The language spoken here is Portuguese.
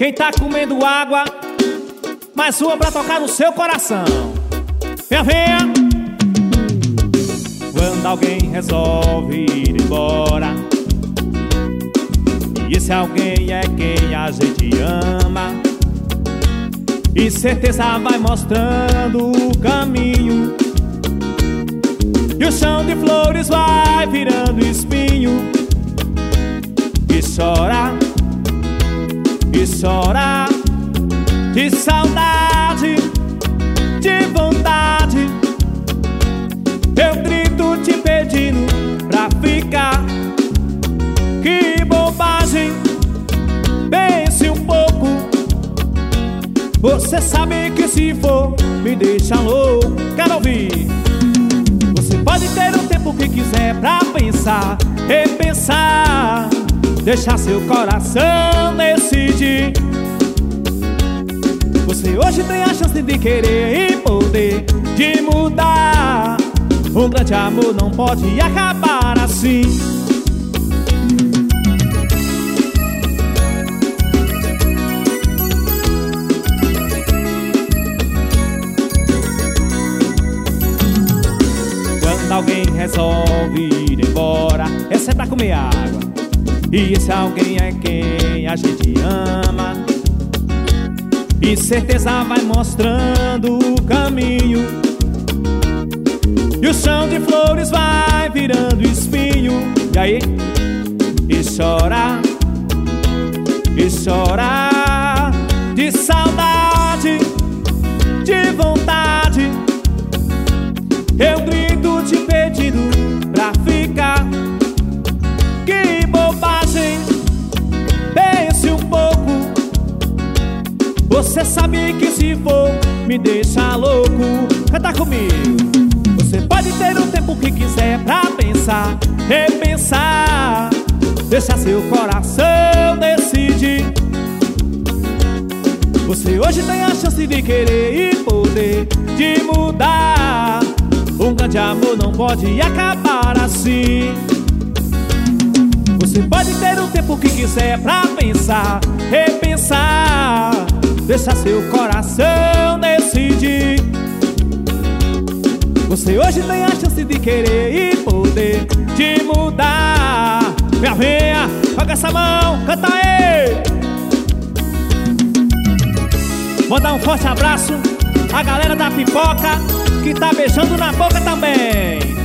Quem tá comendo água, mais uma pra tocar no seu coração. Venha, venha. Quando alguém resolve ir embora, e esse alguém é quem a gente ama, e certeza vai mostrando o caminho, e o chão de flores vai virando espinho. E chora, e chora, de saudade, de vontade. Eu grito te pedindo pra ficar. Que bobagem, pense um pouco. Você sabe que se for me deixa louco. Quero ouvir. Você pode ter o tempo que quiser pra pensar, repensar, deixar seu coração decidir. Você hoje tem a chance de querer e poder, de mudar. Um grande amor não pode acabar assim. Quando alguém resolve ir embora, essa é pra comer água, e esse alguém é quem a gente ama, e certeza vai mostrando o caminho, e o chão de flores vai virando espinho. E aí? E chora, de saudade, de vontade. Eu grito te pedindo pra ficar. Que bobagem, pense um pouco. Você sabe que se for me deixa louco. Canta comigo. Você pode ter o tempo que quiser pra pensar, repensar, deixar seu coração decidir. Você hoje tem a chance de querer e poder, de mudar. Um grande amor não pode acabar assim. Você pode ter o tempo que quiser pra pensar, repensar, deixar seu coração decidir. Você hoje tem a chance de querer e poder, de mudar. Venha, venha, joga essa mão, canta aí. Mandar um forte abraço à galera da pipoca, que tá beijando na boca também.